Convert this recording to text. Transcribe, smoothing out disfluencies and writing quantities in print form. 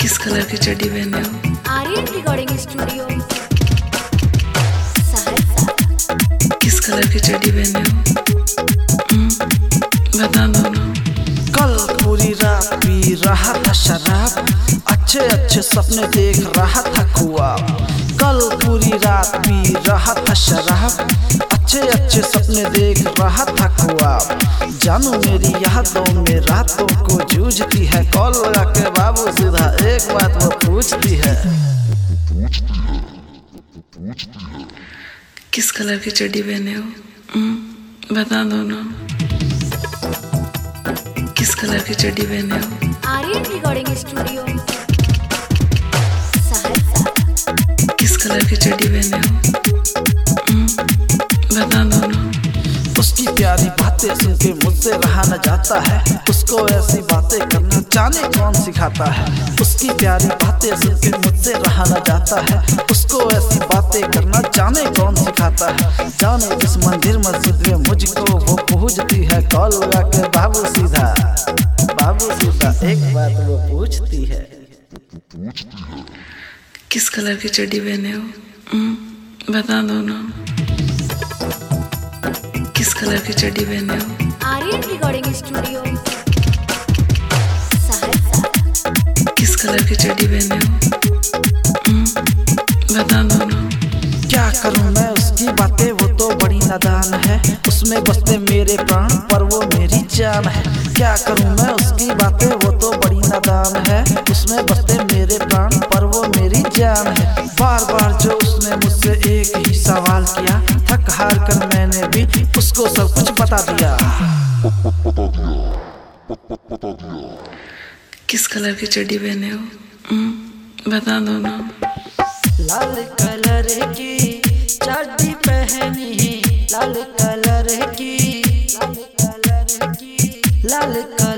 किस कलर की चड्डी पहने हो? Aryan recording studio Saharsa. किस कलर की चड्डी पहने हो? बता दो ना। कल पूरी रात पी रहा था शराब, अच्छे अच्छे सपने देख रहा था ख्वाब। कल पूरी रात पी रहा था शराब, अच्छे अच्छे सपने देख रहा था ख्वाब। जानू मेरी यादों में रातों को जूझती है, कॉल लगा के बाबू सीधा एक बात वो पूछती है। किस कलर की चड्डी पहने हो? बता दो ना। किस कलर की चड्डी पहने हो? Aryan recording studio Saharsa. किस कलर की चड्डी पहने हो? बता दो ना। उसकी प्यारी बातें सुन के मुझसे रहा न जाता है, उसको ऐसी बातें करना जाने कौन सिखाता है। उसकी प्यारी बातें सुन के मुझसे रहा न जाता है, उसको ऐसी बातें करना जाने कौन सिखाता है। जाने किस मंदिर मस्जिद में मुझको वो पूजती है, कॉल लगा के बाबू सीधा एक बात वो पूछती है। किस कलर की चड्डी पहने हो? बता दो ना। किस कलर की चड्डी पहने हो? Aryan recording studio Saharsa. किस कलर की चड्डी पहने हो? बता दो ना। क्या करूं मैं उसकी बातें, वो तो बड़ी नादान है, उसमें बसते मेरे प्राण पर वो मेरी जान है। क्या करूं मैं उसकी बातें, वो तो बड़ी नादान है, उसमें बसते मेरे प्राण पर वो मेरी जान है। बार बार जो उसने मुझसे एक ही सवाल किया, थक हार कर मैंने भी उसको सब कुछ बता दिया। किस कलर की चड्डी पहने हो? बता दो ना। लाल कलर की चड्डी पहनी, लाल कलर की, लाल कलर की, लाल कलर